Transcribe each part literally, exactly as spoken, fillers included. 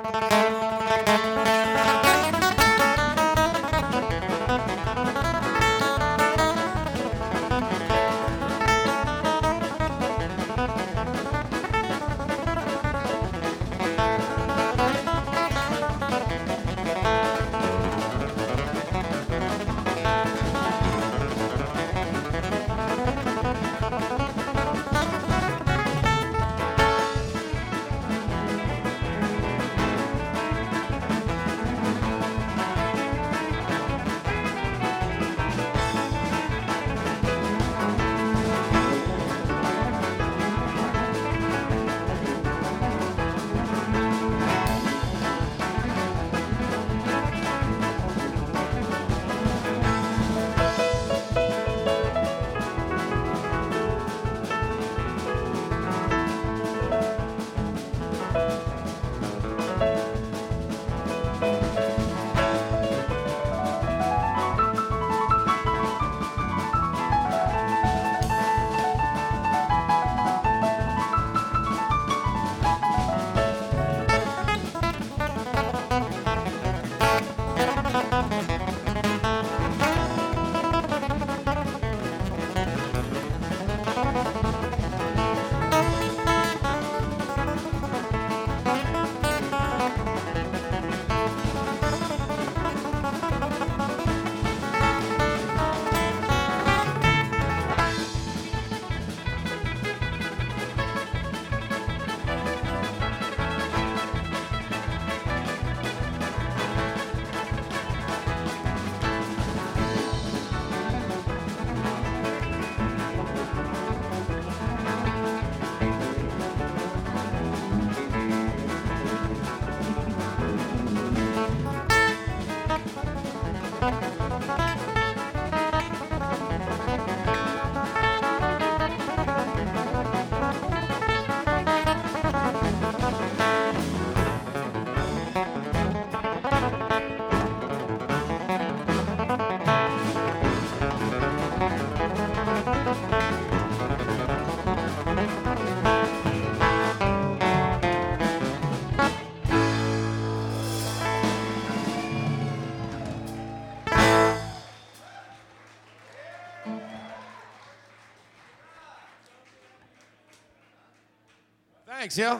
Thanks, y'all.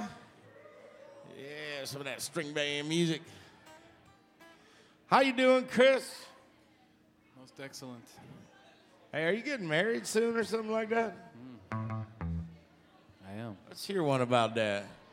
Yeah, some of that string band music. How you doing, Chris? Most excellent. Hey, are you getting married soon or something like that? Mm. I am. Let's hear one about that.